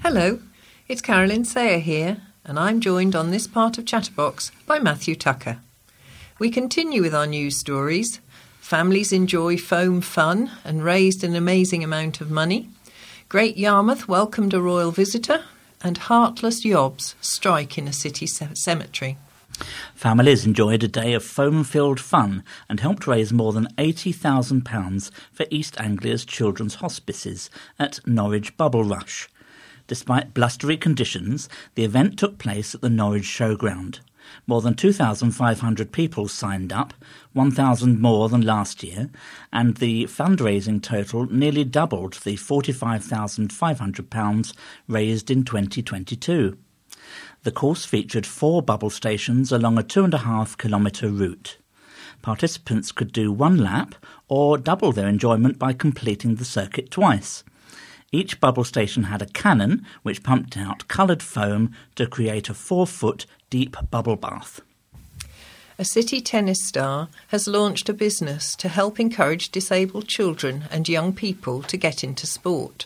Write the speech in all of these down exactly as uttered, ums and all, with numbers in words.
Hello, it's Carolyn Sayer here, and I'm joined on this part of Chatterbox by Matthew Tucker. We continue with our news stories. Families enjoy foam fun and raised an amazing amount of money. Great Yarmouth welcomed a royal visitor, and heartless yobs strike in a city ce- cemetery. Families enjoyed a day of foam-filled fun and helped raise more than eighty thousand pounds for East Anglia's children's hospices at Norwich Bubble Rush. Despite blustery conditions, the event took place at the Norwich Showground. More than two thousand five hundred people signed up, one thousand more than last year, and the fundraising total nearly doubled the forty-five thousand five hundred pounds raised in twenty twenty-two. The course featured four bubble stations along a two and a half kilometre route. Participants could do one lap or double their enjoyment by completing the circuit twice. Each bubble station had a cannon which pumped out coloured foam to create a four-foot deep bubble bath. A city tennis star has launched a business to help encourage disabled children and young people to get into sport.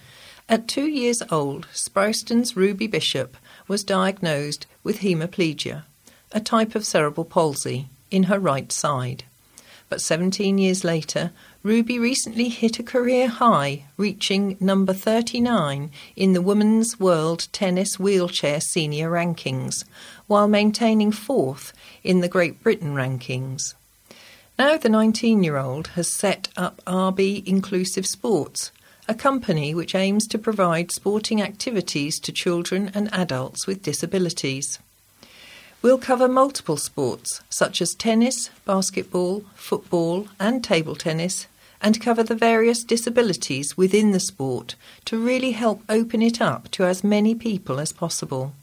At two years old, Sprowston's Ruby Bishop was diagnosed with hemiplegia, a type of cerebral palsy, in her right side. But seventeen years later, Ruby recently hit a career high, reaching number thirty-nine in the Women's World Tennis Wheelchair Senior Rankings, while maintaining fourth in the Great Britain rankings. Now the nineteen-year-old has set up R B Inclusive Sports, a company which aims to provide sporting activities to children and adults with disabilities. We'll cover multiple sports, such as tennis, basketball, football and table tennis, and cover the various disabilities within the sport to really help open it up to as many people as possible.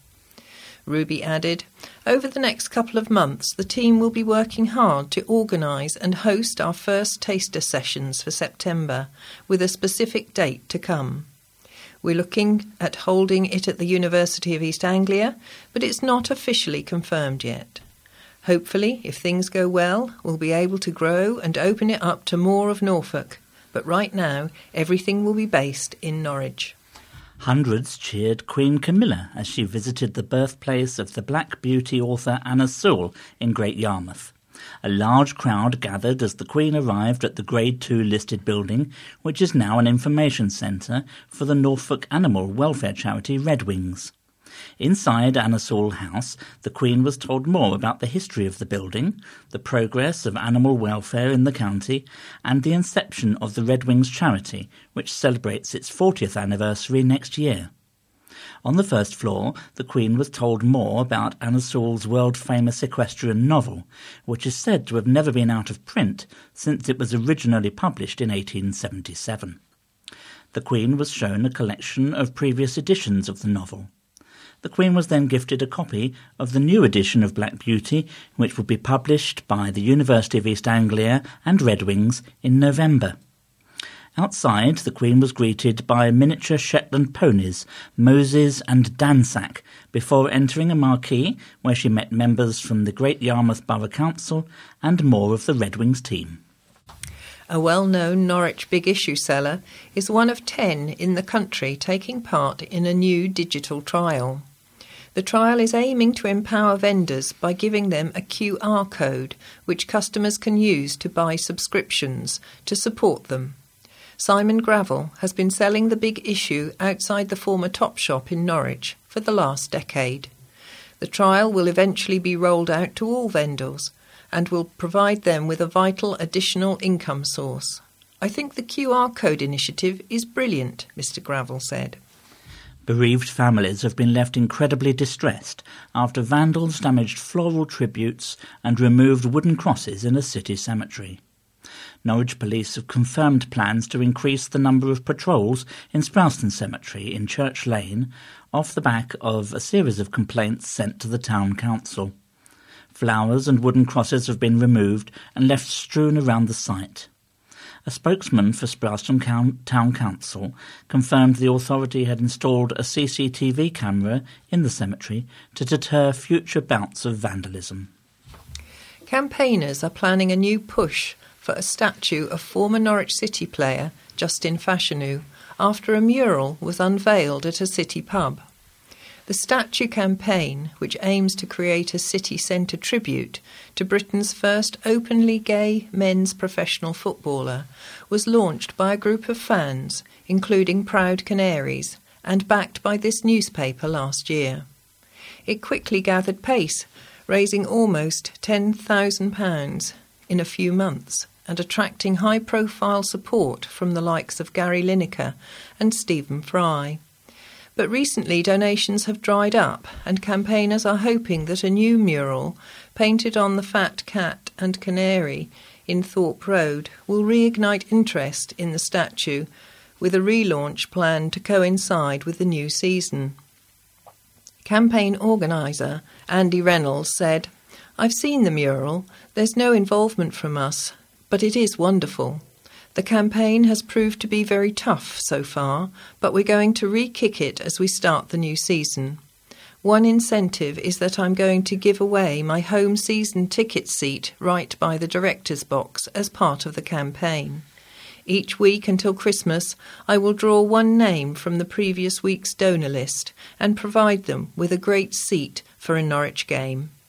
Ruby added, over the next couple of months the team will be working hard to organise and host our first taster sessions for September, with a specific date to come. We're looking at holding it at the University of East Anglia, but it's not officially confirmed yet. Hopefully, if things go well, we'll be able to grow and open it up to more of Norfolk, but right now everything will be based in Norwich. Hundreds cheered Queen Camilla as she visited the birthplace of the Black Beauty author Anna Sewell in Great Yarmouth. A large crowd gathered as the Queen arrived at the Grade two listed building, which is now an information centre for the Norfolk animal welfare charity Red Wings. Inside Anna Sewell House, the Queen was told more about the history of the building, the progress of animal welfare in the county, and the inception of the Red Wings charity, which celebrates its fortieth anniversary next year. On the first floor, the Queen was told more about Anna Sewell's world-famous equestrian novel, which is said to have never been out of print since it was originally published in eighteen seventy-seven. The Queen was shown a collection of previous editions of the novel. The Queen was then gifted a copy of the new edition of Black Beauty, which will be published by the University of East Anglia and Red Wings in November. Outside, the Queen was greeted by miniature Shetland ponies, Moses and Dansack, before entering a marquee where she met members from the Great Yarmouth Borough Council and more of the Red Wings team. A well-known Norwich big issue seller is one of ten in the country taking part in a new digital trial. The trial is aiming to empower vendors by giving them a Q R code which customers can use to buy subscriptions to support them. Simon Gravel has been selling the big issue outside the former Topshop in Norwich for the last decade. The trial will eventually be rolled out to all vendors and will provide them with a vital additional income source. I think the Q R code initiative is brilliant, Mister Gravel said. Bereaved families have been left incredibly distressed after vandals damaged floral tributes and removed wooden crosses in a city cemetery. Norwich Police have confirmed plans to increase the number of patrols in Sprowston Cemetery in Church Lane off the back of a series of complaints sent to the Town Council. Flowers and wooden crosses have been removed and left strewn around the site. A spokesman for Sprowston Town Council confirmed the authority had installed a C C T V camera in the cemetery to deter future bouts of vandalism. Campaigners are planning a new push for a statue of former Norwich City player Justin Fashanu after a mural was unveiled at a city pub. The statue campaign, which aims to create a city centre tribute to Britain's first openly gay men's professional footballer, was launched by a group of fans, including Proud Canaries, and backed by this newspaper last year. It quickly gathered pace, raising almost ten thousand pounds in a few months and attracting high-profile support from the likes of Gary Lineker and Stephen Fry. But recently donations have dried up, and campaigners are hoping that a new mural, painted on the fat cat and canary in Thorpe Road, will reignite interest in the statue, with a relaunch planned to coincide with the new season. Campaign organiser Andy Reynolds said, "I've seen the mural. There's no involvement from us, but it is wonderful. The campaign has proved to be very tough so far, but we're going to re-kick it as we start the new season. One incentive is that I'm going to give away my home season ticket seat right by the director's box as part of the campaign. Each week until Christmas, I will draw one name from the previous week's donor list and provide them with a great seat for a Norwich game."